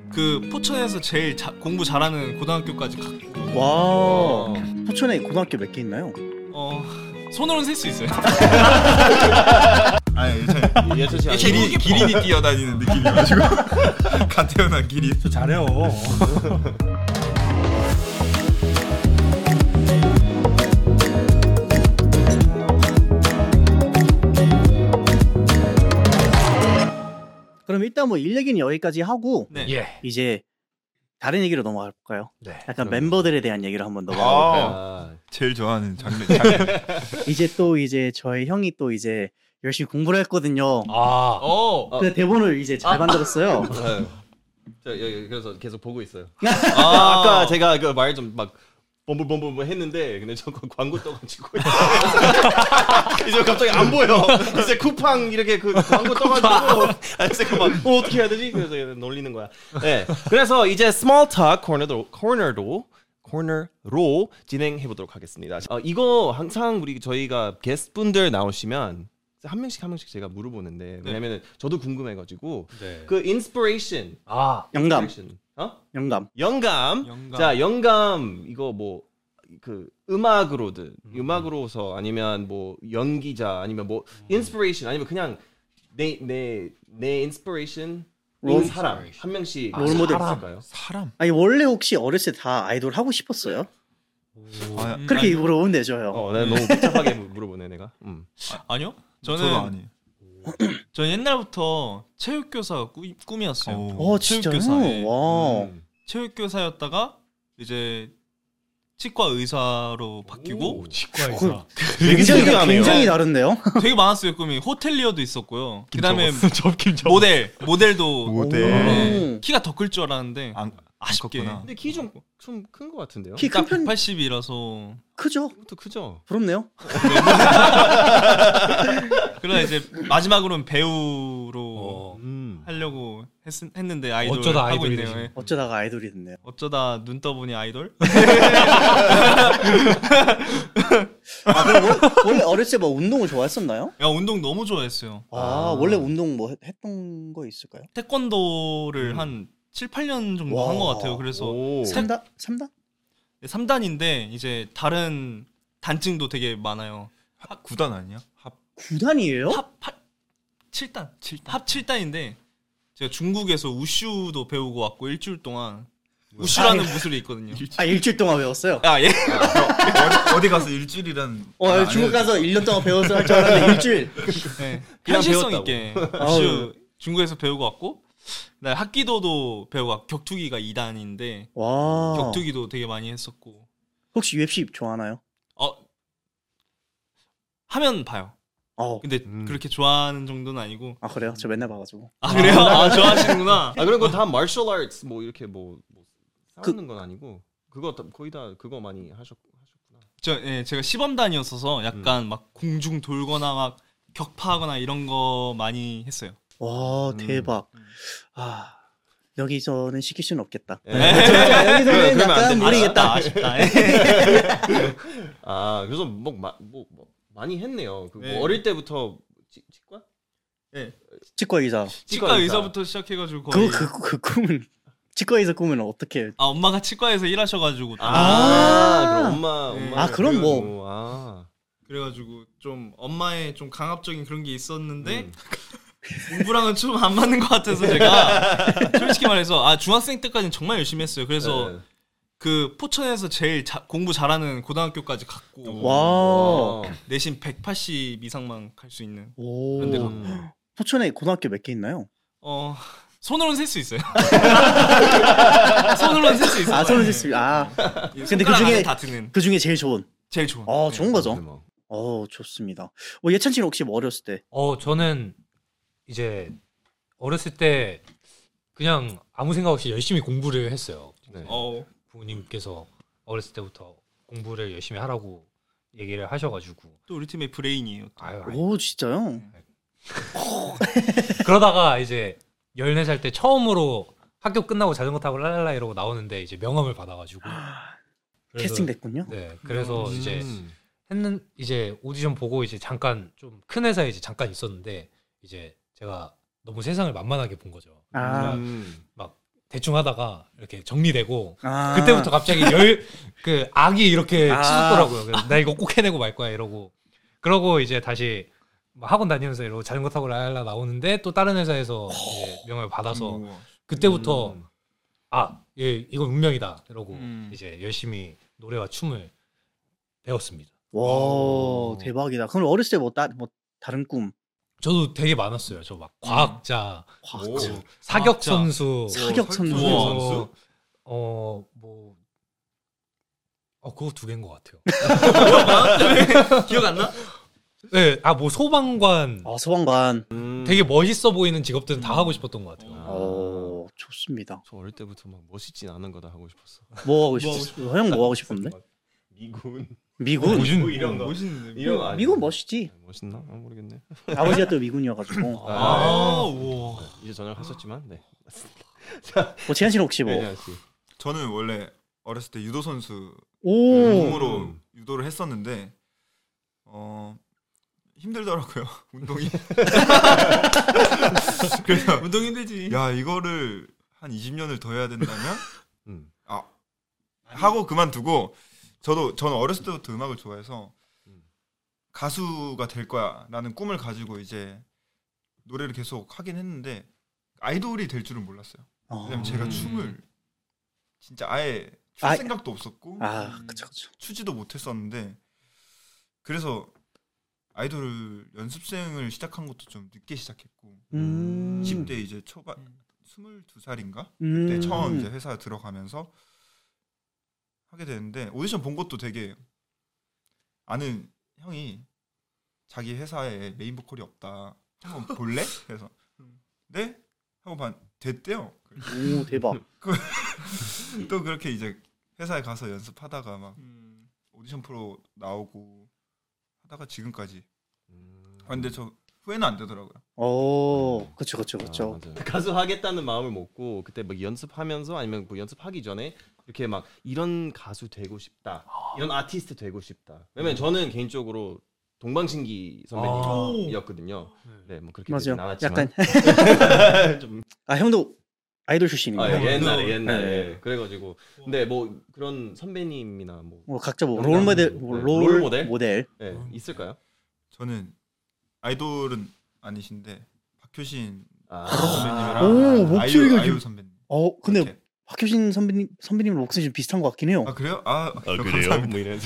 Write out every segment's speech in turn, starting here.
그 포천에서 제일 공부 잘하는 고등학교까지 갔고. 와. 포천에 고등학교 몇 개 있나요? 손으로는 셀 수 있어요. 아니 예찬 씨 기린이 뛰어다니는 느낌이가지고 갓 태어난 기린. 저 잘해요. 그럼 일단 뭐 일 얘기는 여기까지 하고 네. 예. 이제 다른 얘기로 넘어가 볼까요? 네. 약간 멤버들에 대한 얘기를 한번 넘어가 볼까요? 제일 좋아하는 장르. 이제 저희 형이 또 이제 열심히 공부를 했거든요. 그 대본을 이제 잘 만들었어요. 저 여기 그래서 계속 보고 있어요. 아까 제가 그 말 좀 막 bomb 했는데 근데 저 광고 떠가지고 이제 갑자기 안 보여. 이제 쿠팡 이렇게 그 광고 떠가지고 제가 막 어떻게 해야 되지? 그래서 놀리는 거야. 네. 그래서 이제 small talk 코너로 진행해 보도록 하겠습니다. 이거 항상 저희가 게스트분들 나오시면 한 명씩 제가 물어보는데 왜냐면은 저도 궁금해가지고 그 inspiration 영감. 영감. 영감. 자, 영감 이거 뭐 그 음악으로서 아니면 뭐 연기자 아니면 뭐 inspiration 아니면 그냥 내 inspiration 사람 한 명씩 롤모델 있을까요? 사람. 아니 원래 혹시 어렸을 때 다 아이돌 하고 싶었어요? 그렇게 물어보면 되죠. 내가 너무 복잡하게 물어보네 내가. 아니요. 저도 아니. 저는 옛날부터 체육교사가 꿈이었어요. 진짜요? 체육교사. 와. 체육교사였다가 이제 치과 의사로 바뀌고. 치과 의사. 굉장히 다른데요? 되게 많았어요 꿈이. 호텔리어도 있었고요. 그다음에 접김 모델도 네. 키가 더 클 줄 알았는데 아쉽게. 근데 키 좀 큰 것 같은데요? 키 큰 편 180이라서 크죠? 그것도 크죠. 부럽네요. 그러다 이제 마지막으로는 배우로 하려고 했는데 아이돌 어쩌다 하고 아이돌이 있네요. 예. 어쩌다가 아이돌이 됐네요. 어쩌다 눈 떠보니 아이돌? 그럼 원래 어렸을 때 뭐 운동을 좋아했었나요? 야 운동 너무 좋아했어요. 원래 운동 뭐 했던 거 있을까요? 태권도를 한 7, 8년 정도 한 것 같아요. 그래서 3단? 3단인데 이제 다른 단층도 되게 많아요. 9단 아니야? 9단이에요? 합 7단. 합 7단인데 제가 중국에서 우슈도 배우고 왔고 일주일 동안 우슈라는 무술이 있거든요. 일주일 동안 배웠어요? 예. 어디 가서 일주일이란. 중국 가서 1년 동안 배워서 할 줄 알았는데 일주일. 네. 현실성 있게 우슈 중국에서 배우고 왔고 나 합기도도 배우고 왔고 격투기가 2단인데 격투기도 되게 많이 했었고. 혹시 UFC 좋아하나요? 하면 봐요. 근데 그렇게 좋아하는 정도는 아니고. 그래요? 저 맨날 봐가지고. 그래요? 좋아하시는구나. 그리고 다 martial arts 뭐 이렇게 뭐 싸우는 건 아니고 그거 거의 다 그거 많이 하셨구나. 제가 시범단이었어서 약간 막 공중 돌거나 막 격파하거나 이런 거 많이 했어요. 와 대박. 여기서는 시킬 수는 없겠다. 여기서는 약간 무리겠다. 아쉽다. 그래서 뭐 많이 했네요. 뭐 어릴 때부터 치과? 네. 치과 의사. 치과 의사부터 시작해가지고 거의. 그 꿈은 치과 의사 꿈은 어떻게? 엄마가 치과에서 일하셔가지고. 그럼 엄마. 그럼 뭐. 그래가지고 좀 엄마의 좀 강압적인 그런 게 있었는데 공부랑은 좀 안 맞는 것 같아서 제가 솔직히 말해서 중학생 때까지는 정말 열심히 했어요. 그래서 그 포천에서 제일 공부 잘하는 고등학교까지 갔고 내신 180 이상만 갈 수 있는 그런 데 갔고. 포천에 고등학교 몇 개 있나요? 손으로는 셀 수 있어요. 손으로는 셀 수 있어요. 손으로는 셀 수 있어요. 근데 그 중에 제일 좋은. 좋은 거죠. 좋습니다. 예찬 씨는 혹시 뭐 어렸을 때? 저는 이제 어렸을 때 그냥 아무 생각 없이 열심히 공부를 했어요. 부모님께서 어렸을 때부터 공부를 열심히 하라고 얘기를 하셔가지고. 또 우리 팀의 브레인이에요. 진짜요? 그러다가 이제 14살 때 처음으로 학교 끝나고 자전거 타고 랄랄라 이러고 나오는데 이제 명함을 받아가지고 캐스팅 됐군요. 네, 그래서 이제 오디션 보고 이제 잠깐 좀 큰 회사에 이제 잠깐 있었는데 이제 제가 너무 세상을 만만하게 본 거죠. 아. 막 대충 하다가 이렇게 정리되고 그때부터 갑자기 그 악이 이렇게 치솟더라고요. 그래서 나 이거 꼭 해내고 말 거야 이러고 그러고 이제 다시 학원 다니면서 이러고 자전거 타고 랄랄라 나오는데 또 다른 회사에서 이제 명을 받아서 그때부터 예, 이건 운명이다 이러고 이제 열심히 노래와 춤을 배웠습니다. 와 대박이다. 그럼 어렸을 때 뭐 다른 꿈? 저도 되게 많았어요. 저 막 과학자, 사격 선수, 그거 2개인 것 같아요. 기억 안 나? 네, 뭐 소방관. 소방관. 되게 멋있어 보이는 직업들은 다 하고 싶었던 것 같아요. 좋습니다. 저 어릴 때부터 막 멋있진 않은 거다 하고 싶었어. 뭐 하고 싶었어? 형 뭐 하고 싶었는데? 미군? 이런 거. 멋있는데. 미군 멋있지. 멋있나? 모르겠네. 아버지가 또 미군이어가지고. 우와. 이제 전역하셨지만, 네. 자, 재한 씨는 혹시 뭐? 저는 원래 어렸을 때 유도 선수 몸으로 유도를 했었는데, 힘들더라고요. 운동이. 그래서 운동 힘들지. 야 이거를 한 20년을 더 해야 된다면, 하고 그만두고. 저는 어렸을 때부터 음악을 좋아해서 가수가 될 거야라는 꿈을 가지고 이제 노래를 계속 하긴 했는데 아이돌이 될 줄은 몰랐어요. 왜냐면 제가 춤을 진짜 아예 출 생각도 없었고 그쵸. 추지도 못했었는데 그래서 아이돌 연습생을 시작한 것도 좀 늦게 시작했고 20대 이제 초반 22살인가 그때 처음 이제 회사에 들어가면서 하게 되는데 오디션 본 것도 되게 아는 형이 자기 회사에 메인 보컬이 없다 한번 볼래? 그래서 네? 하고 됐대요. 오 대박. 또 그렇게 이제 회사에 가서 연습하다가 막 오디션 프로 나오고 하다가 지금까지. 근데 저 후회는 안 되더라고요. 그쵸. 가수 하겠다는 마음을 먹고 그때 막 연습하면서 아니면 뭐 연습하기 전에 이렇게 막 이런 가수 되고 싶다, 이런 아티스트 되고 싶다. 왜냐면 저는 개인적으로 동방신기 선배님이었거든요. 네, 뭐 그렇게 되진 않았지만. 약간 좀. 형도 아이돌 출신인가요? 옛날에. 그래가지고 근데 뭐 그런 선배님이나 뭐 각자 뭐 롤모델 네, 있을까요? 저는 아이돌은 아니신데 박효신 선배님이랑 아이유 선배님. 근데 박효신 선배님 목소리 좀 비슷한 것 같긴 해요. 그래요? 그래요? 뭐 이래서.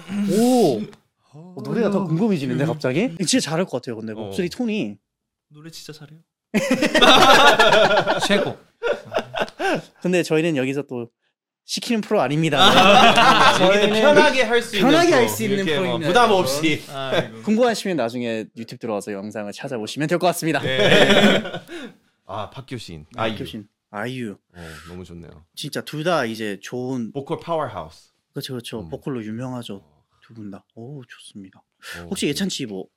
노래가 더 궁금해지는데 갑자기? 진짜 잘할 것 같아요. 근데 목소리 톤이 노래 진짜 잘해요. 최고. 근데 저희는 여기서 또 시키는 프로 아닙니다. 저희는 편하게 할 수 있는 프로입니다. 부담 없이. 궁금하시면 나중에 유튜브 들어와서 영상을 찾아보시면 될 것 같습니다. 네. 박효신, 아이유. 너무 좋네요. 진짜 둘 다 이제 좋은 보컬 파워하우스. 그렇죠. 보컬로 유명하죠. 두 분 다. 좋습니다. 혹시 예찬 씨 뭐?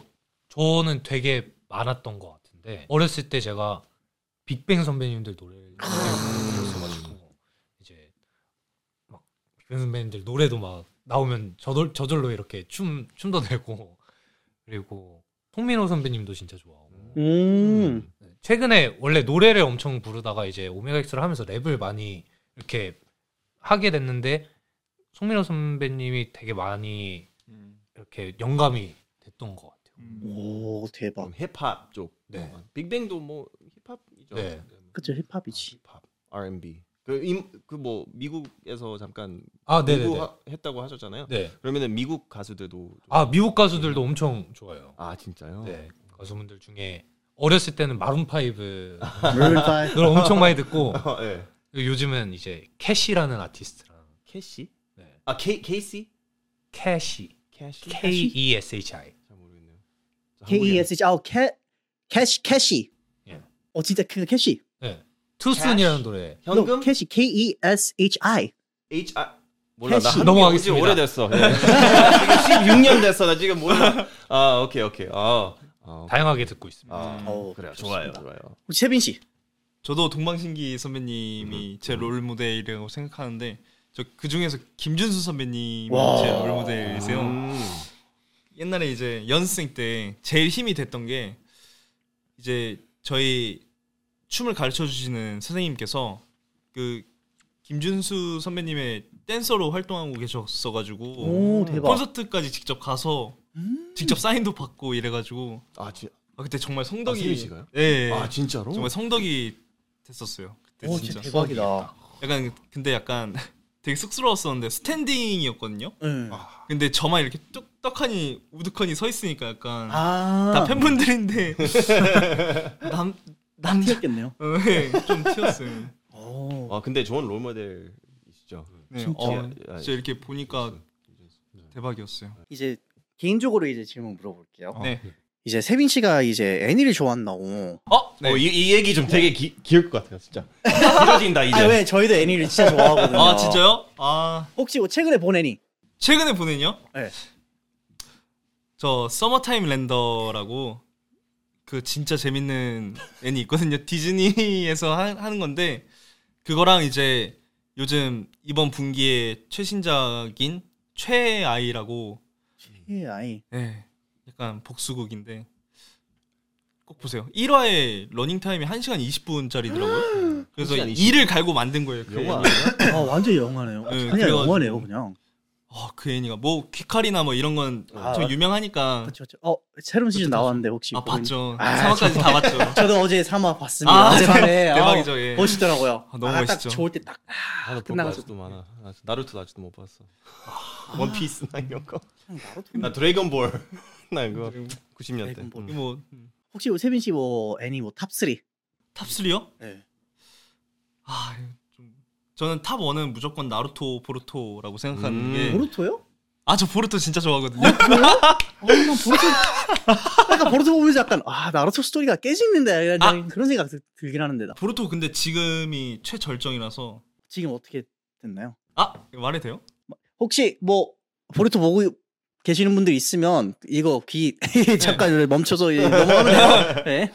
저는 되게 많았던 것 같은데 어렸을 때 제가 빅뱅 선배님들 노래를 들었어가지고 이제 막 빅뱅 선배님들 노래도 막 나오면 저절로 이렇게 춤도 내고 그리고 송민호 선배님도 진짜 좋아하고. 최근에 원래 노래를 엄청 부르다가 이제 오메가엑스를 하면서 랩을 많이 이렇게 하게 됐는데 송민호 선배님이 되게 많이 이렇게 영감이 됐던 것 같아요. 오 대박. 힙합 쪽. 네. 빅뱅도 뭐 힙합이죠. 네. 그쵸 힙합이지. 힙합, R&B. 뭐 미국에서 잠깐 네네네. 했다고 하셨잖아요. 네. 그러면은 미국 가수들도 미국 가수들도 엄청 좋아요. 진짜요? 네. 가수분들 중에 어렸을 때는 마룬5 그걸 엄청 많이 듣고 네. 요즘은 이제 캐시라는 아티스트랑 캐시? 네. 케이시? 캐시. KESHI. 잘 모르겠네요. KESHI. 캐시. 예. 진짜 그 캐시. 네. 투순이라는 노래. 현금? 캐시 KESHI. 몰라. 나 넘어가겠습니다. 오래됐어. 지금 16년 됐어. 나 지금 몰라. 오케이. 다양하게 듣고 있습니다. 그래요. 좋아요. 세빈 씨. 저도 동방신기 선배님이 제 롤모델이라고 생각하는데 저 그 중에서 김준수 선배님이 제 롤모델이세요. 옛날에 이제 연습생 때 제일 힘이 됐던 게 이제 저희 춤을 가르쳐 주시는 선생님께서 그 김준수 선배님의 댄서로 활동하고 계셨어가지고 오, 대박. 콘서트까지 직접 가서 직접 사인도 받고 이래가지고 그때 정말 성덕이 네. 아 진짜로? 정말 성덕이 됐었어요. 그때 진짜 대박이다. 약간 되게 쑥스러웠었는데 스탠딩이었거든요. 근데 저만 이렇게 뚝딱하니 우두커니 서 있으니까 약간 다 팬분들인데 남 튀었겠네요. 네, 좀 튀었어요. 근데 좋은 롤모델이시죠. 네, 진짜 이렇게 보니까 대박이었어요. 이제 개인적으로 이제 질문 물어볼게요. 네. 이제 세빈 씨가 이제 애니를 좋아한다고. 네. 이 얘기 좀 되게 귀여울 것 같아요, 진짜. 길어진다 이제. 왜 저희도 애니를 진짜 좋아하거든요. 아 진짜요? 혹시 뭐 최근에 본 애니? 최근에 본 애니요? 네. 저 서머타임 랜더라고 그 진짜 재밌는 애니 있거든요. 디즈니에서 하는 건데 그거랑 이제 요즘 이번 분기에 최신작인 최아이라고. 최아이. 네. 약간 복수극인데 꼭 보세요. 1화에 러닝 타임이 1시간 20분짜리더라고요. 그래서 2를 갈고 만든 거예요. 그 영화 아니야? 완전 영화네요. 그냥 영화네요, 그냥. 그 애니가 뭐 귀칼이나 뭐 이런 건 좀 유명하니까. 그렇죠. 새로운 시즌 나왔는데 혹시 봤죠. 3화까지 다 봤죠. 저도 어제 3화 봤습니다. 어젯밤에 대박이죠. 예. 멋있더라고요. 너무 멋있죠. 딱 좋을 때 딱 끝나가지고 많아. 나루토도 아직도 못 봤어. 원피스 나 이런 거. 나 드래곤볼 나 이거 90년대. 뭐 혹시 세빈 씨 뭐 애니 뭐 탑 3? 탑 3요? 네. 저는 탑 1은 무조건 나루토 보루토라고 생각하는 게. 보루토요? 저 보루토 진짜 좋아하거든요. 그래요? 난 보루토 약간 보루토 보면서 약간 나루토 스토리가 깨지는데 그런 생각 들긴 하는데 나. 보루토 근데 지금이 최절정이라서. 지금 어떻게 됐나요? 이거 말해도 돼요? 혹시 뭐 보루토 보고 계시는 분들 있으면 이거 귀 잠깐 멈춰서 넘어가면 돼요. 네.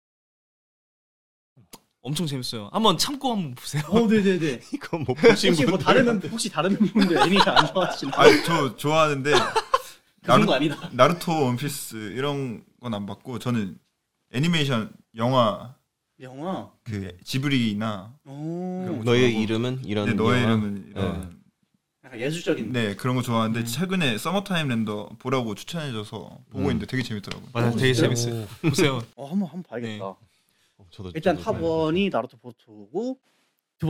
엄청 재밌어요. 한번 참고 한번 보세요. 네네네. 이거 못 보신 혹시 뭐 다른 분들 애니 안 좋아하시나요? 저 좋아하는데 그런 거 아니다. 나루토, 원피스 이런 건 안 봤고 저는 애니메이션 영화 그 지브리나 너의 이름은 이런 너의 이름은 이런 약간 예술적인 그런 거 좋아하는데 최근에 서머타임 랜더 보라고 추천해줘서 보고 있는데 되게 재밌더라고요. 맞아요. 되게 재밌어요. 보세요. 한번 봐야겠다. 네. 일단 탑 1이 나루토 보루토고 두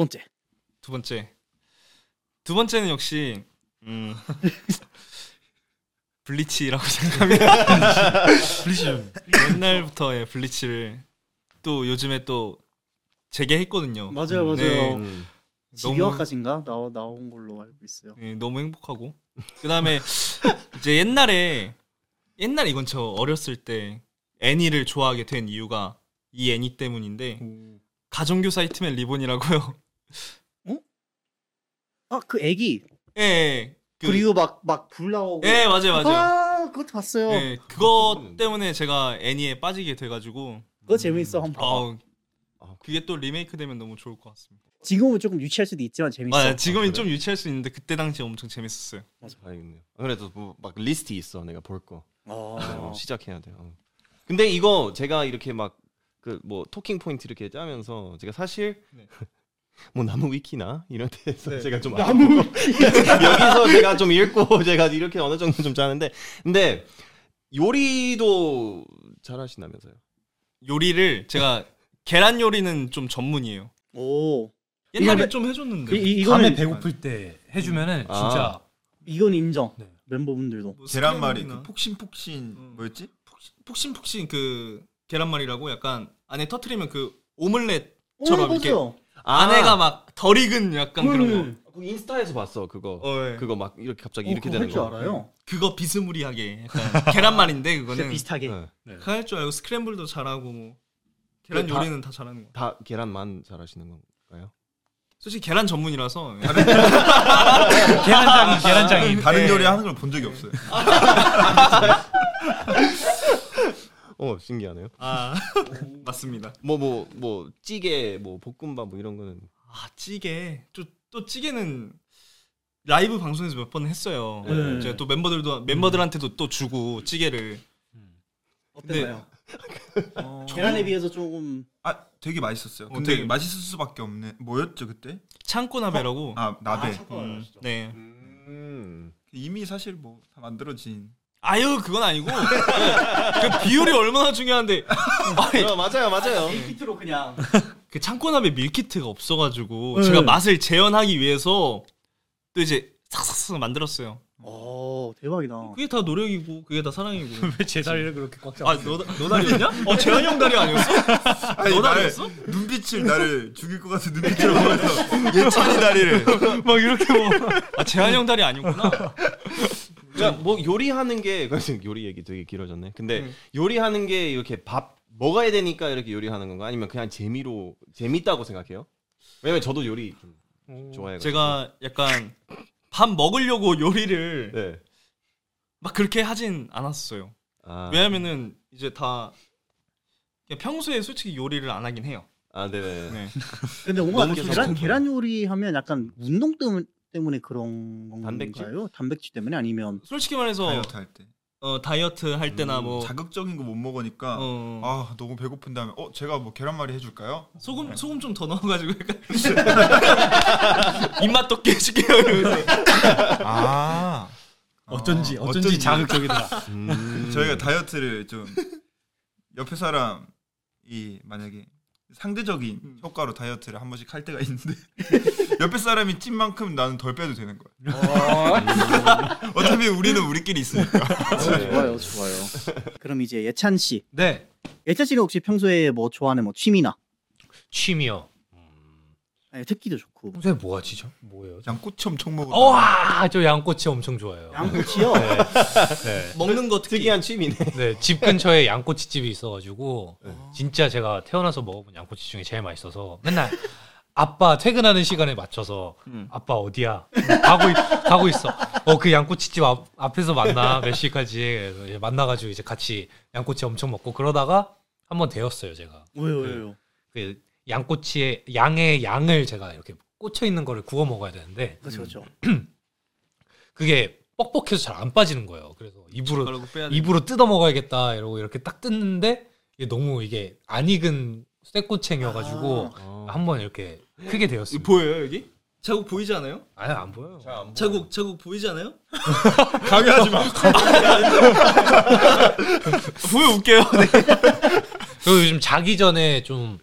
번째는 역시 블리치라고 생각합니다. 블리치 옛날부터 블리치를 또 요즘에 또 재개했거든요. 맞아요. 네. 12화까지인가 나온 걸로 알고 있어요. 네, 너무 행복하고 그다음에 이제 옛날에 이건 저 어렸을 때 애니를 좋아하게 된 이유가 이 애니 때문인데 가정교 사이트맨 리본이라고요. 그 애기. 예. 그리고 막 불 나오고. 예, 맞아요. 그것도 봤어요. 예, 그거 때문에 제가 애니에 빠지게 돼가지고. 그거 재밌어 한번 봐봐. 그게 또 리메이크 되면 너무 좋을 것 같습니다. 지금은 조금 유치할 수도 있지만 재밌어. 지금은 좀 유치할 수 있는데 그때 당시 엄청 재밌었어요. 맞아. 알겠네요. 그래도 막 리스트 있어 내가 볼 거. 시작해야 돼요. 근데 이거 제가 이렇게 막 그 뭐 토킹 포인트 이렇게 짜면서 제가 사실 뭐 나무 위키나 이런 데서 제가 좀 여기서 제가 좀 읽고 제가 이렇게 어느 정도 좀 짜는데 근데 요리도 잘하신다면서요? 요리를 제가 계란 요리는 좀 전문이에요. 옛날에 좀 해줬는데 밤에 배고플 때 해주면은 진짜 이건 인정. 멤버분들도 뭐 계란말이 그 폭신폭신 뭐였지? 폭신폭신 그 계란말이라고 약간 안에 터트리면 그 오믈렛처럼 이렇게 안에가 막 덜 익은 약간 그런 거. 인스타에서 봤어 그거. 그거 막 이렇게 갑자기 이렇게 되는 거. 알아요? 그거 비스무리하게 약간 계란말인데 그거는 비슷하게. 그거 할 줄 알고 스크램블도 잘하고 뭐 계란 요리는 다 잘하는 거. 다 계란만 잘하시는 건가요? 솔직히 계란 전문이라서 계란장이 다른 요리 하는 걸 본 적이 없어요. 신기하네요. 맞습니다. 뭐 찌개, 뭐 볶음밥 뭐 이런 거는 찌개 또 찌개는 라이브 방송에서 몇 번 했어요. 제가 또 멤버들한테도 또 주고 찌개를. 어땠나요? 계란에 비해서 조금 되게 맛있었어요. 근데 되게 맛있을 수밖에 없네. 뭐였죠 그때? 창고나베라고. 나베. 네. 이미 사실 뭐 다 만들어진. 아유 그건 아니고 그 비율이 얼마나 중요한데. 맞아요. 밀키트로 그냥. 그 창고나베 밀키트가 없어가지고 제가 맛을 재현하기 위해서 또 이제 싹싹싹 만들었어요. 대박이다. 그게 다 노력이고 그게 다 사랑이고. 왜 제 다리를 그렇게 꽉 잡아? 너 다리였냐? 재환이 형 다리 아니었어? 너 다리였어? 눈빛을 나를 죽일 것 같은 눈빛으로 보면서 예찬이 다리를 막 이렇게 뭐. 재환이 형 다리 아니었구나. 그러니까 뭐 요리하는 게 요리 얘기 되게 길어졌네. 근데 요리하는 게 이렇게 밥 먹어야 되니까 이렇게 요리하는 건가? 아니면 그냥 재밌다고 생각해요? 왜냐면 저도 요리 좀 좋아해요. 제가 약간 밥 먹으려고 요리를 막 그렇게 하진 않았어요. 왜냐면은 이제 다 평소에 솔직히 요리를 안 하긴 해요. 네네. 네. 근데 뭔가 계란 요리 하면 약간 운동 때문에 그런 건가요? 단백질 때문에 아니면 솔직히 말해서 다이어트 할 때. 다이어트 할 때나 뭐 자극적인 거 못 먹으니까 너무 배고픈 다음에 제가 뭐 계란말이 해줄까요? 소금 좀 더 넣어가지고 약간 입맛 돋게 해줄게요. 어쩐지 자극적이더라. 저희가 다이어트를 좀 옆에 사람이 만약에 상대적인 효과로 다이어트를 한 번씩 할 때가 있는데 옆에 사람이 찐 만큼 나는 덜 빼도 되는 거야. 어차피 우리는 우리끼리 있으니까. 좋아요. 그럼 이제 예찬 씨. 네. 예찬 씨는 혹시 평소에 뭐 좋아하는 뭐 취미요? 아니, 특기도 좋고. 평소에 뭐 하지? 뭐예요? 양꼬치 엄청 먹어. 저 양꼬치 엄청 좋아해요. 양꼬치요? 네. 먹는 거 특이한 취미네. 네, 집 근처에 양꼬치 집이 있어가지고 진짜 제가 태어나서 먹어본 양꼬치 중에 제일 맛있어서 맨날 아빠 퇴근하는 시간에 맞춰서 아빠 어디야? 가고 있어. 그 양꼬치 집 앞에서 만나 몇 시까지 그래서 만나가지고 이제 같이 양꼬치 엄청 먹고 그러다가 한번 데웠어요 제가. 왜요? 그 양꼬치에 양을 제가 이렇게 꽂혀 있는 거를 구워 먹어야 되는데 그렇죠. 그게 뻑뻑해서 잘 안 빠지는 거예요. 그래서 입으로 뜯어 먹어야겠다 이러고 이렇게 딱 뜯는데 이게 너무 이게 안 익은 쇠꼬챙이여가지고 한번 이렇게 크게 되었습니다. 보여요 여기? 자국 보이지 않아요? 아니 안 보여요. 자국 보이지 않아요? 강요하지 마. 보여 웃겨요. 네. 그리고 요즘 자기 전에 좀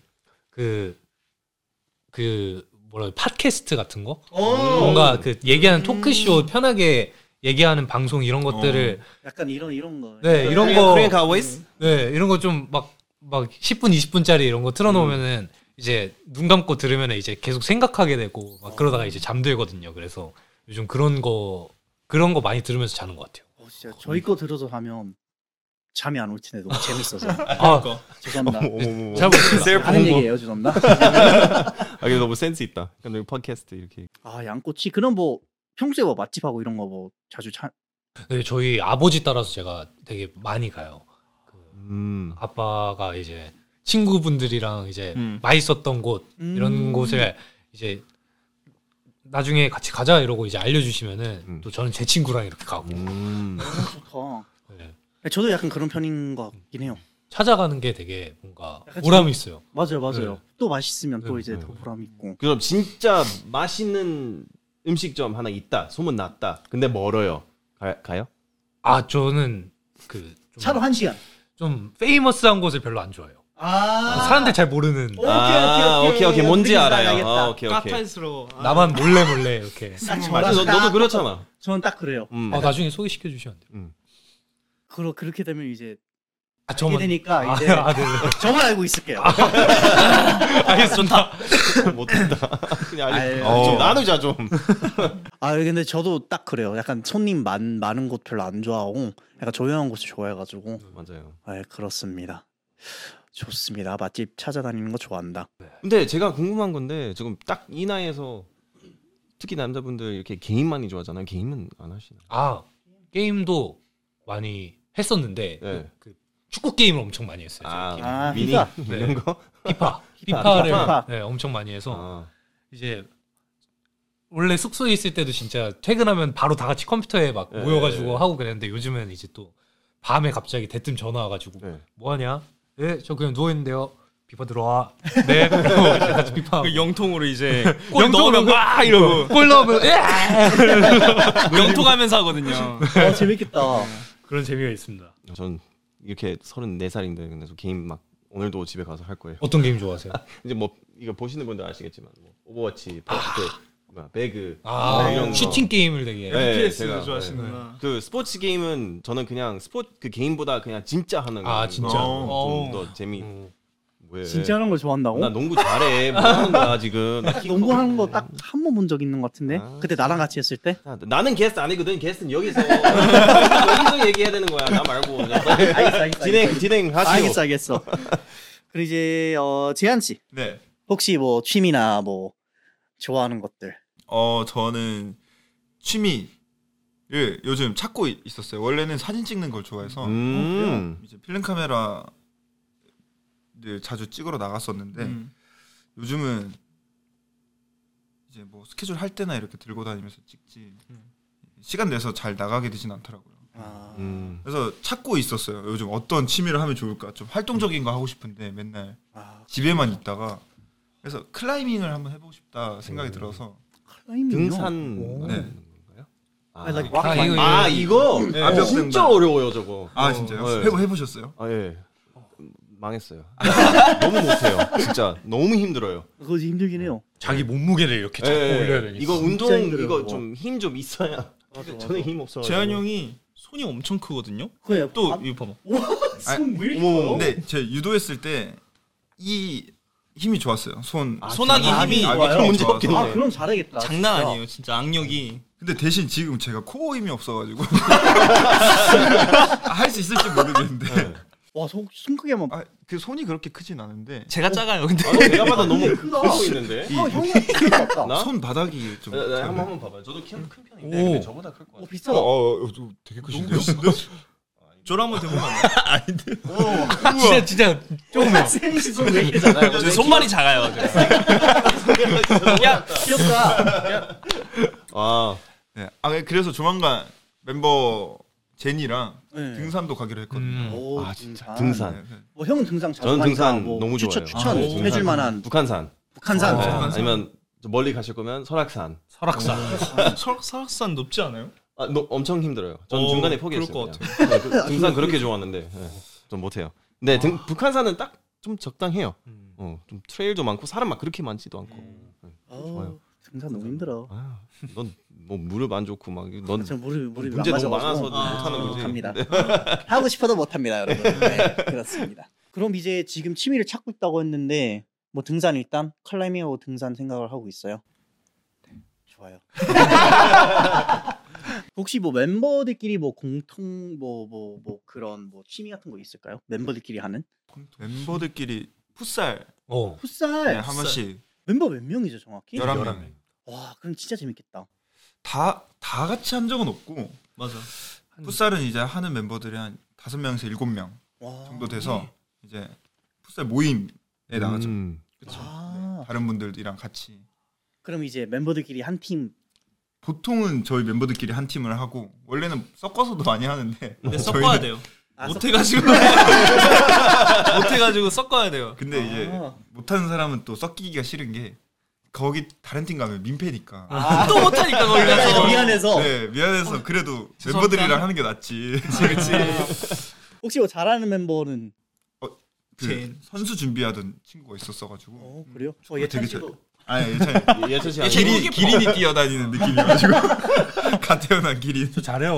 팟캐스트 같은 거 뭔가 그 얘기하는 토크쇼 편하게 얘기하는 방송 이런 것들을 약간 이런 거. 네, 이런 거 코리안 가우보이스? 네, 이런 거 좀 막 10분 20분짜리 이런 거 틀어놓으면은 이제 눈 감고 들으면 이제 계속 생각하게 되고 막 그러다가 이제 잠들거든요. 그래서 요즘 그런 거 많이 들으면서 자는 것 같아요. 진짜 저희 거 들어서 하면 잠이 안 올 텐데 너무 재밌어서. 죄송합니다. 잘 모르겠어요. 하는 얘기예요. 죄송합니다. 근데 너무 센스 있다. 근데 팟캐스트 이렇게. 양꼬치. 그럼 뭐 평소에 뭐 맛집하고 이런 거 뭐 자주 네, 저희 아버지 따라서 제가 되게 많이 가요. 아빠가 이제 친구분들이랑 이제 맛있었던 곳 이런 곳을 이제 나중에 같이 가자 이러고 이제 알려주시면은 또 저는 제 친구랑 이렇게 가고. 좋다. 네. 저도 약간 그런 편인 것 같긴 해요. 찾아가는 게 되게 뭔가 보람이 있어요. 맞아요. 네. 또 맛있으면 또 이제 더 보람이 있고. 그럼 진짜 맛있는 음식점 하나 있다. 소문 났다. 근데 멀어요. 가요? 저는 차로 1시간. 좀 페이머스한 곳을 별로 안 좋아해요. 사람들 잘 모르는. 오케이. 뭔지 알아요. 오케이. 까탈스러워. 나만 몰래 이렇게. 너도 그렇잖아. 저는 딱 그래요. 나중에 소개시켜 주시면 돼요. 그렇게 되면 이제 저만 되니까 이제 네. 저만 알고 있을게요. 알겠습니다. 못된다. 그냥 좀 나누자 좀. 근데 저도 딱 그래요. 약간 손님 많은 곳 별로 안 좋아하고 약간 조용한 곳을 좋아해가지고. 맞아요. 그렇습니다. 좋습니다. 맛집 찾아다니는 거 좋아한다. 근데 제가 궁금한 건데 지금 딱 이 나이에서 특히 남자분들 이렇게 게임 많이 좋아하잖아요. 게임은 안 하시나요? 게임도 많이 했었는데 그 축구 게임을 엄청 많이 했어요. 미니 이런 거? 피파를 네, 엄청 많이 해서 이제 원래 숙소에 있을 때도 진짜 퇴근하면 바로 다 같이 컴퓨터에 막 모여가지고 하고 그랬는데 요즘은 이제 또 밤에 갑자기 대뜸 전화 와가지고 뭐하냐? 예, 저 그냥 누워 있는데요. 비파 들어와. 네. 같이 비파. 그 영통으로 이제 골 넣으면 막 이러고 골 넣으면 영통하면서 하거든요. 재밌겠다. 그런 재미가 있습니다. 전 이렇게 34살인데 근데 저 게임 막 오늘도 집에 가서 할 거예요. 어떤 게임 좋아하세요? 이제 뭐 이거 보시는 분들 아시겠지만 뭐 오버워치, 배그 이런 슈팅 게임을 되게 FPS 좋아하시는구나. 그 스포츠 게임은 저는 그냥 그 게임보다 그냥 진짜 하는 거. 진짜. 좀 더 재미. 왜? 진짜 하는 걸 좋아한다고? 나 농구 잘해. 뭐 하는 거야 지금? 농구하는 거 딱 한 번 본 적 있는 것 같은데. 그때 나랑 같이 했을 때. 나는 게스트 아니거든. 게스트는 여기서 얘기해야 되는 거야. 나 말고. 알겠어. 진행하시오. 알겠어. 그리고 이제 재한 씨. 네. 혹시 뭐 취미나 뭐 좋아하는 것들. 저는 취미를 요즘 찾고 있었어요. 원래는 사진 찍는 걸 좋아해서 이제 필름 카메라를 자주 찍으러 나갔었는데 요즘은 이제 뭐 스케줄 할 때나 이렇게 들고 다니면서 찍지 시간 내서 잘 나가게 되진 않더라고요. 그래서 찾고 있었어요. 요즘 어떤 취미를 하면 좋을까? 좀 활동적인 거 하고 싶은데 맨날 집에만 있다가 그래서 클라이밍을 한번 해보고 싶다 생각이 들어서 등산 네. 이거 네. 진짜 어려워요 저거. 진짜요? 네. 해보셨어요? 예. 망했어요. 너무 못해요. 진짜 너무 힘들어요. 그거 힘들긴 해요. 자기 몸무게를 이렇게 잡고 올려야 되니까. 이거 운동 이거 좀 힘 좀 있어야. 저는 힘 없어요. 재한 형이 손이 엄청 크거든요. 그래. 또 이거 봐봐. 근데 제가 유도했을 때 이 힘이 좋았어요. 손아귀 힘이 문제 없겠네. 그럼 잘하겠다. 장난 아니에요. 진짜 악력이. 근데 대신 지금 제가 코어 힘이 없어가지고 할 수 있을지 모르겠는데. 와, 손 크게 한번. 그 손이 그렇게 크진 않은데. 제가 작아요. 근데 내가 봐도 너무 크고 있는데. 형이 크다. 손 바닥이 좀. 한번 봐봐요. 저도 큰 편인데 근데 저보다 클 것 같아요. 비슷하다. 되게 크신데요? 저랑 한번 대보면 아닌데. 진짜 조금만. 손왜 이렇게 작아요? 제 손발이 작아요. 야, 귀엽다. 네. 그래서 조만간 멤버 제니랑 등산도 가기로 했거든요. 진짜 등산. 뭐 형은 등산 자주 저는 등산 뭐 너무 좋아요. 추천해줄 만한 북한산. 아니면 멀리 가실 거면 설악산. 설악산 높지 않아요? 엄청 힘들어요. 전 중간에 포기했어요. 그럴 것 같아요. 등산 그렇게 좋았는데 좀 못해요. 근데 북한산은 딱 좀 적당해요. 좀 트레일도 많고 사람 막 그렇게 많지도 않고. 좋아요. 등산 너무 힘들어. 넌 뭐 무릎 안 좋고 막 넌 무릎이 문제 너무 많아서 못하는 거지. 합니다. 하고 싶어도 못합니다, 여러분. 네, 그렇습니다. 그럼 이제 지금 취미를 찾고 있다고 했는데 뭐 등산 일단 클라이밍하고 등산 생각을 하고 있어요. 네, 좋아요. 혹시 뭐 멤버들끼리 뭐 공통 뭐 그런 뭐 취미 같은 거 있을까요? 멤버들끼리 하는? 멤버들끼리 풋살. 풋살. 네, 한 번씩. 멤버 몇 명이죠, 정확히? 11명. 와, 그럼 진짜 재밌겠다. 다 같이 한 적은 없고. 맞아. 풋살은 이제 하는 멤버들이 한 5명에서 7명 정도 돼서 이제 풋살 모임에 나가죠. 그렇죠. 네, 다른 분들이랑 같이. 그럼 이제 멤버들끼리 한 팀. 보통은 저희 멤버들끼리 한 팀을 하고 원래는 섞어서도 많이 하는데 근데 섞어야 돼요. 못해가지고 섞어야 돼요. 근데 이제 못하는 사람은 또 섞이기가 싫은 게 거기 다른 팀 가면 민폐니까. 또 못하니까 거기 가서 미안해서. 네, 미안해서 그래도 멤버들이랑 하는 게 낫지. 그렇지. 혹시 뭐 잘하는 멤버는 선수 준비하던 친구가 있었어가지고. 그래요? 되게 잘. 예찬 씨 기린이 뛰어다니는 느낌이어가지고 갓 태어난 기린. 저 잘해요.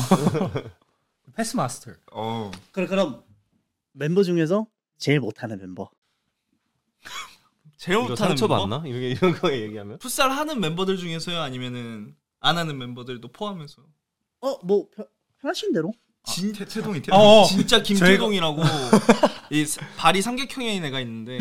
패스 마스터. 그럼 멤버 중에서 제일 못하는 멤버. 제일 못하는 상처 멤버? 받나? 이런 거 얘기하면? 풋살 하는 멤버들 중에서요, 아니면은 안 하는 멤버들도 포함해서? 뭐 편하신 대로. 태동이 진짜 김태동이라고 이 발이 삼각형인 애가 있는데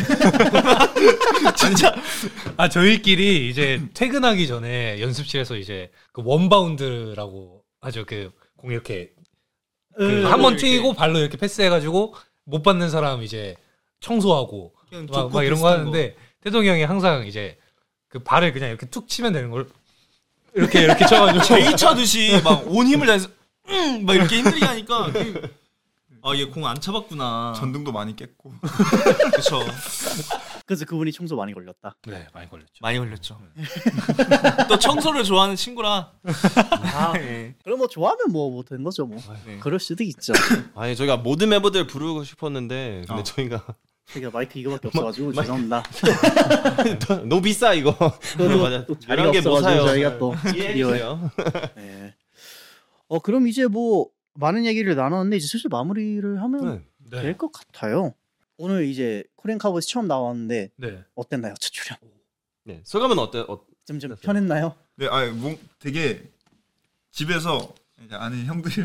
진짜 저희끼리 이제 퇴근하기 전에 연습실에서 이제 그 원바운드라고 하죠. 그 공 이렇게 한번 튀고 발로 이렇게 패스해가지고 못 받는 사람 이제 청소하고 막 이런 거 하는데 태동이 형이 항상 이제 그 발을 그냥 이렇게 툭 치면 되는 걸 이렇게 쳐가지고 제이 차듯이 막 온 힘을 다해서 막 이렇게 힘들게 하니까 아, 얘 공 안 차봤구나. 전등도 많이 깼고. 그렇죠. 그래서 그분이 청소 많이 걸렸다. 네, 많이 걸렸죠. 많이 걸렸죠. 또 청소를 좋아하는 친구라. 아, 네. 그럼 뭐 좋아하면 뭐 된 거죠 뭐. 네. 그럴 수도 있죠. 아니 저희가 모든 멤버들 부르고 싶었는데 근데 저희가 제가 마이크 이거밖에 없어가지고 죄송합니다. 너무 비싸 이거. 맞아. 또 자리가 이런 게 못 없어가지고 사요. 저희가 또 이해해주세요. 네. 그럼 이제 뭐 많은 얘기를 나눴는데 이제 슬슬 마무리를 하면 네. 될 것 같아요. 오늘 이제 코리안 카우보이스 처음 나왔는데 네. 어땠나요, 첫 출연? 네. 소감은 어때? 좀 편했나요? 네, 뭐 되게 집에서 이제 아는 형들이랑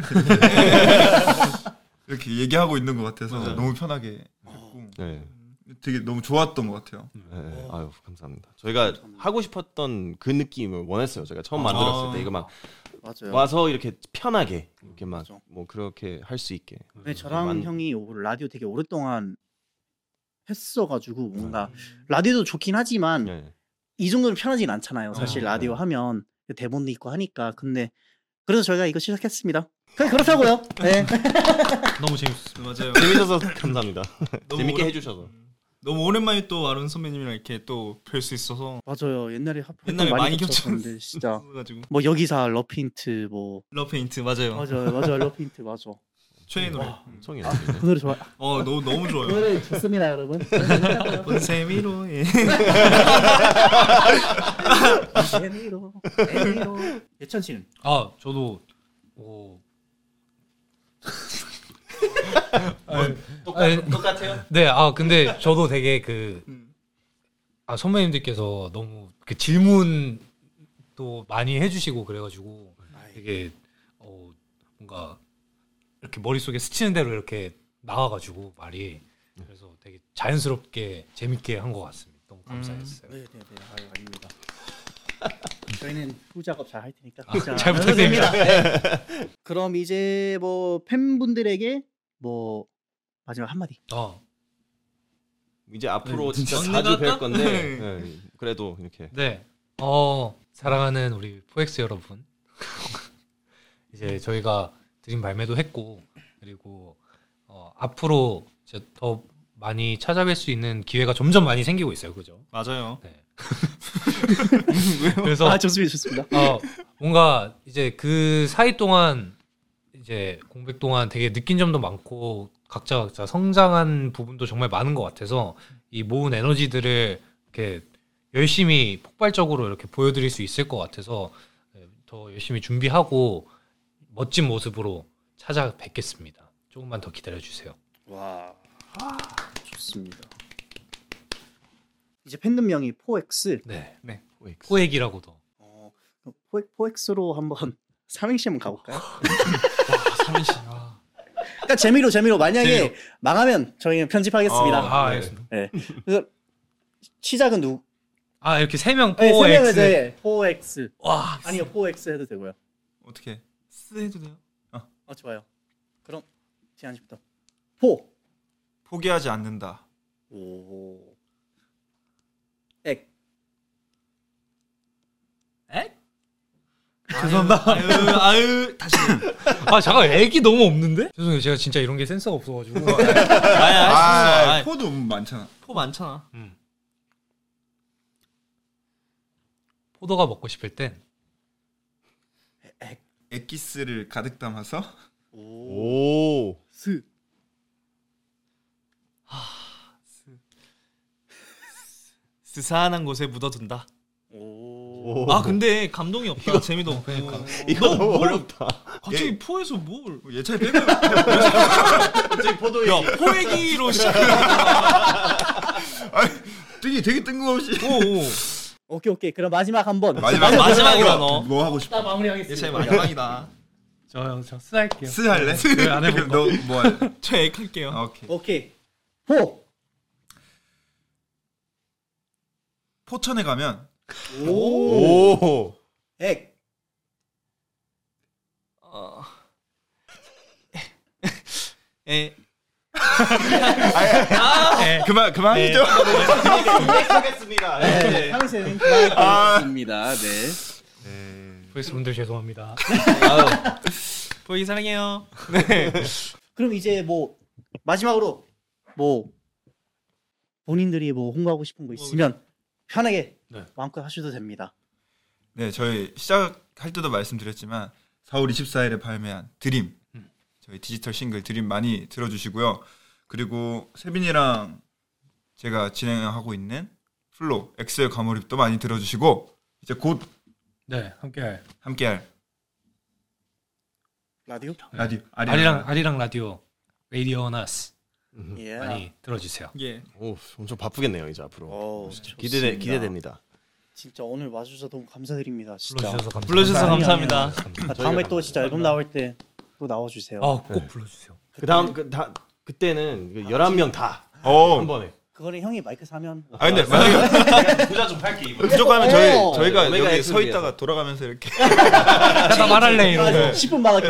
이렇게 얘기하고 있는 것 같아서 너무 편하게 했고 네. 되게 너무 좋았던 것 같아요. 네. 아유 감사합니다. 저희가 하고 싶었던 그 느낌을 원했어요. 저희가 처음 만들었을 때 이거 막 맞아요. 와서 이렇게 편하게 이렇게 막 맞아. 뭐 그렇게 할 수 있게. 네, 저랑 형이 라디오 되게 오랫동안 했어가지고 뭔가 라디오도 좋긴 하지만 네. 이 정도는 편하진 않잖아요. 사실 라디오 하면 대본도 있고 하니까. 근데 그래서 저희가 이거 시작했습니다. 그냥 그렇다고요. 네. 너무 재밌었어요. 맞아요. 재밌어서 감사합니다. 너무 재밌게 오래- 해주셔서. 너무 오랜만에 또 아론 선배님이랑 이렇게 또 뵐 수 있어서 맞아요. 옛날에 옛날에 많이 겹쳤는데 진짜 가지고 뭐 여기사 러페인트 뭐 러페인트 맞아요. 맞아요 러페인트 맞아. 최애 노래. 성이 그 노래 좋아. 너무 좋아요. 노래 좋습니다, 여러분. 세미로 예. 에미로. 예천 씨는 아, 저도 똑같아요? 네, 근데 저도 되게 선배님들께서 너무 그 질문도 많이 해주시고 그래가지고 되게 뭔가 이렇게 머릿속에 스치는 대로 이렇게 나와가지고 말이 그래서 되게 자연스럽게 재밌게 한 것 같습니다. 너무 감사했어요. 네. 아유, 아닙니다. 저희는 후작업 잘 할 테니까 잘 부탁드립니다. 네. 그럼 이제 뭐 팬분들에게 뭐 마지막 한마디. 이제 앞으로 네, 진짜 막내 자주 같다? 뵐 건데 네, 그래도 이렇게 네. 사랑하는 우리 포엑스 여러분. 이제 저희가 드림 발매도 했고 그리고 앞으로 이제 더 많이 찾아뵐 수 있는 기회가 점점 많이 생기고 있어요. 그죠? 맞아요. 네. 그래서 좋습니다. 뭔가 이제 그 사이 동안 이제 공백 동안 되게 느낀 점도 많고 각자 성장한 부분도 정말 많은 것 같아서 이 모은 에너지들을 이렇게 열심히 폭발적으로 이렇게 보여드릴 수 있을 것 같아서 더 열심히 준비하고 멋진 모습으로 찾아뵙겠습니다. 조금만 더 기다려주세요. 와, 좋습니다. 이제 팬덤명이 포엑스. 네. 포엑스. 포엑이라고도. 포엑스로 한번 삼행시 한번 가볼까요? 삼인씨. 그러니까 재미로 만약에 재미로. 망하면 저희는 편집하겠습니다. 알겠습니다. 네. 그래서 시작은 누구? 이렇게 3명 네, 세 포엑스. 명에서 포엑스. 와, 아니요, 포엑스 해도 되고요. 어떻게? 쓰 해도 돼요? 좋아요. 그럼 지한 씨부터. 포기하지 않는다. 오. 액. 죄송합니다. 아유 다시. 잠깐 애기 너무 없는데? 죄송해요. 제가 진짜 이런 게 센스가 없어가지고. 포도 많잖아. 포 많잖아. 포도가 먹고 싶을 땐 액기스를 가득 담아서 오. 스. 스산한 곳에 묻어둔다. 오. 근데 감동이 없다. 재미도 없고. 이거 너무 어렵다. 갑자기 포에서 뭘? 예차에 빼고 갑자기 포도 야 포얘기로 시작. 되게 뜬금없이 오케이. 그럼 마지막 한번. 마지막이다 너. 뭐 하고 싶어? 마무리하겠습니다. 예차의 마지막이다. 저 쓸게요. 스 할래? 안 해볼 거. 너뭐 할래? 저 액할게요. 오케이. 포. 포천에 가면 오. 액. 그만 하시죠. 하겠습니다. 네. 상세는 그만하겠습니다. 네. 포엑스 분들 죄송합니다. 보이 사랑해요. 네. 그럼 이제 뭐 마지막으로 뭐 본인들이 뭐 홍보하고 싶은 거 있으면 편하게 마음껏 하셔도 됩니다. 네, 저희 시작할 때도 말씀드렸지만 4월 24일에 발매한 드림 저희 디지털 싱글 드림 많이 들어주시고요. 그리고 세빈이랑 제가 진행하고 있는 플로 엑셀 과몰입도 많이 들어주시고 이제 곧 함께할 라디오 아리랑 라디오 레이디오 나스 yeah. 많이 들어주세요. 예. 오, 엄청 바쁘겠네요 이제 앞으로. 오, 기대됩니다. 진짜 오늘 와주셔서 너무 감사드립니다. 진짜. 불러주셔서 감사합니다. 다음에 또 진짜 앨범 나올 때 또 나와주세요. 꼭 불러주세요. 그때는 11명 다 한 번에. 그거는 형이 마이크 사면. 아 근데 만약에 부자 좀 팔게 이번. 부족하면 저희가 오메가 여기 X를 서 위해서. 있다가 돌아가면서 이렇게 나 말할래 이러고. 10분 만에.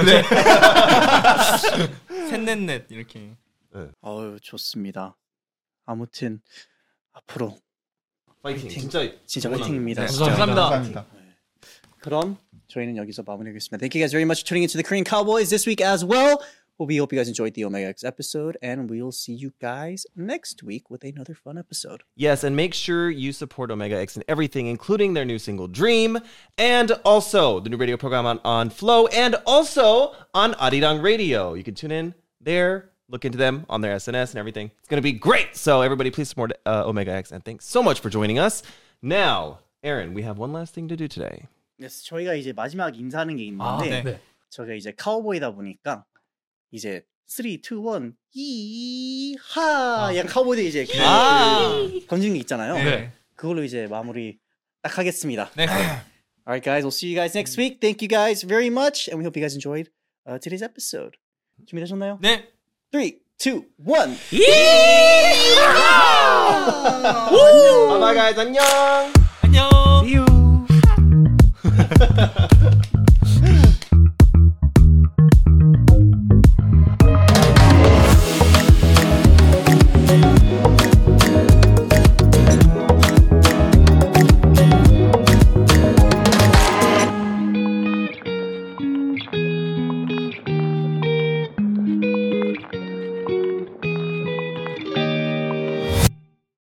셋넷넷 이렇게. 어유 좋습니다. 아무튼 앞으로 파이팅. 진짜 파이팅입니다. 네, 감사합니다. 그럼 저희는 여기서 마무리하겠습니다. Thank you guys very much for tuning into the Korean Cowboys this week as well. We hope you guys enjoyed the Omega X episode, and we'll see you guys next week with another fun episode. Yes, and make sure you support Omega X and everything, including their new single Dream, and also the new radio program on Flow, and also on Arirang Radio. You can tune in there, look into them on their SNS and everything. It's going to be great. So everybody, please support Omega X, and thanks so much for joining us. Now, Aaron, we have one last thing to do today. Yes, 저희가 이제 마지막 인사하는 게 있는데 저희가 이제 카우보이다 보니까 이제 3, 2, 1 이하 약간 카우보이들 이제 던지는 게 있잖아요. 네. 그걸로 이제 마무리 딱 하겠습니다. 네. Alright guys, we'll see you guys next week. Thank you guys very much, and we hope you guys enjoyed today's episode. 준비되셨나요? 네. 3, 2, 1 Bye bye guys, 안녕.